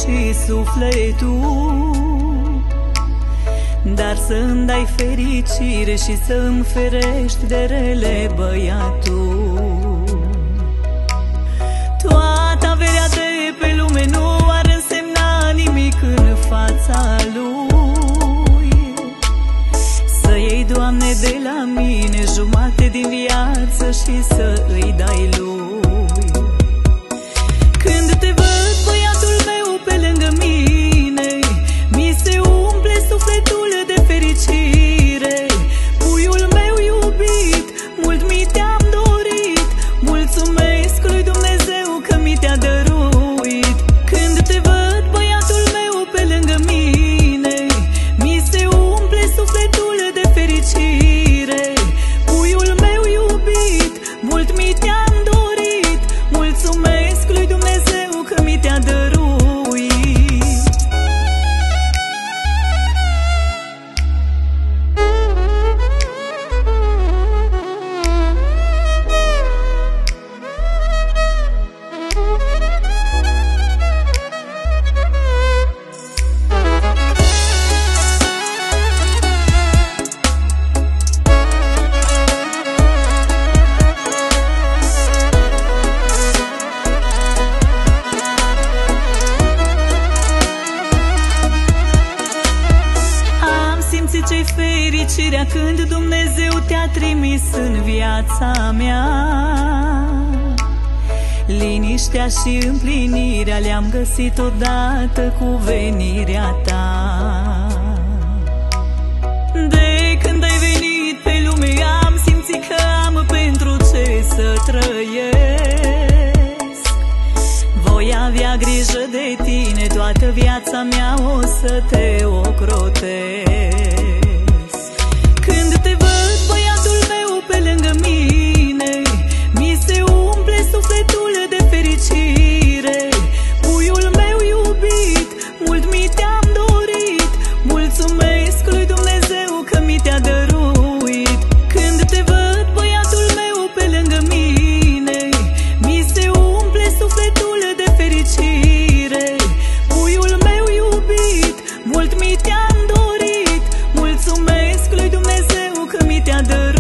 și sufletul, dar să-mi dai fericire și să-mi ferești de rele, băiatul. Toată averea de pe lume nu ar însemna nimic în fața lui. Să iei, Doamne, de la mine jumate din viață și să îi dai lui. Când te văd, băiatul meu, pe lângă mine, mi se umple sufletul de fericire. Puiul meu iubit, mult mi te-am dorit, mulțumesc lui Dumnezeu că mi te-a dăruit. Când te văd, băiatul meu, pe lângă mine, mi se umple sufletul de fericire. Puiul meu iubit, mult mi te-am dorit, mulțumesc lui Dumnezeu că mi te-a dăruit. Ce-i fericirea când Dumnezeu te-a trimis în viața mea. Liniștea și împlinirea le-am găsit odată cu venirea ta. De când ai venit pe lume am simțit că am pentru ce să trăiesc. Voi avea grijă de tine, toată viața mea o să te ocrotesc. Când te văd, băiatul meu, pe lângă mine, mi se umple sufletul de fericire. Puiul meu iubit, mult mi te-am dorit, mulțumesc lui Dumnezeu că mi te-a dăruit. Când te văd, băiatul meu, pe lângă mine, mi se umple sufletul de fericire. Puiul meu iubit, mult mi te-am dorit, mulțumesc lui Dumnezeu că mi te-a dăruit.